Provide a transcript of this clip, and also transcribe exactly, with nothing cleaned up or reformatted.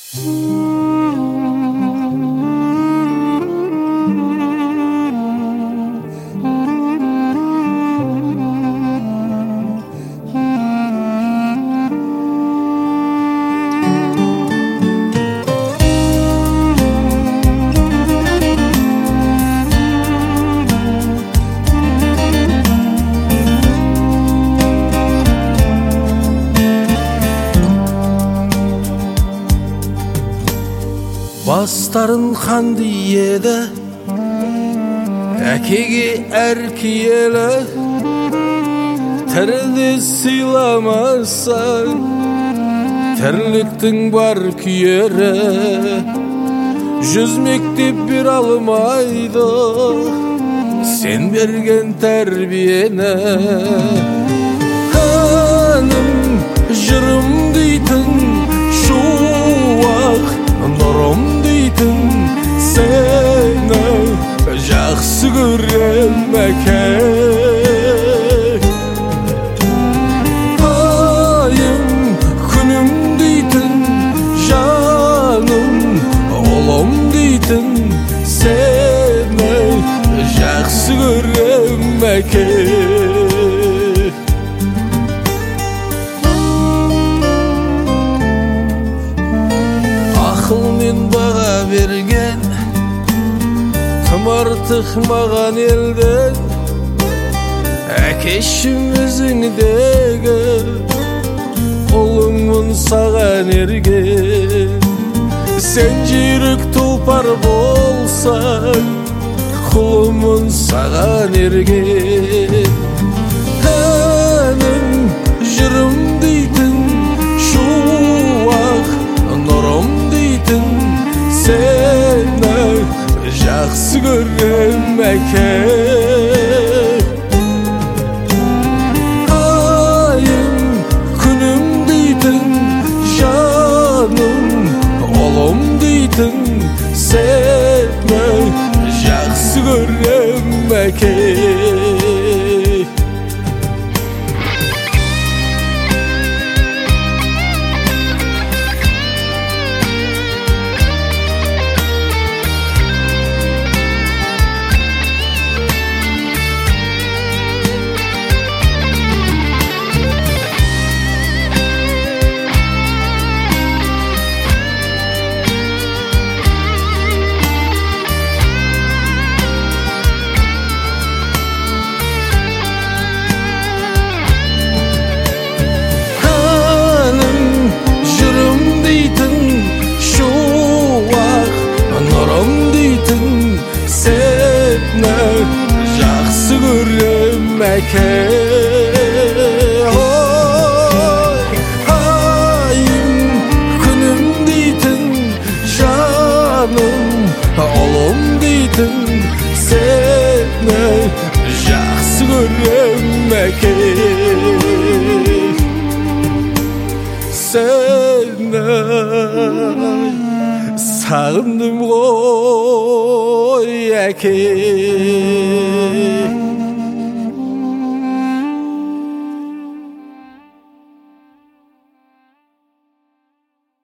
Бастарын қанды еді әкеге әр киелі, тіріде сыйламасаң тірліктің бар күйері. Жүз мектеп бере алмайды сен берген тәрбиені. Әнім жырым дейтін шуақ нұрым дейтін сені жақсы көрем әке. Айым күнім дейтін жаным ұлым дейтін сені жақсы көрем әке. Ақылмен баға берген тым артық маған елден, әкешім өзіңдегі ұлыңмын саған ерген. Сен жүйрік тұлпар болсаң құлымын саған ерген. Әнім жырым дейтін шуақ нұрым дейтін сені жақсы көрем әке. Айым күнім дейтін жаным ұлым дейтін сені жақсы көрем әке. Жақсы көрем әке. Айым күнім дейтін жаным ұлым дейтін сені жақсы көрем әке. Сені сағындым ғой әке.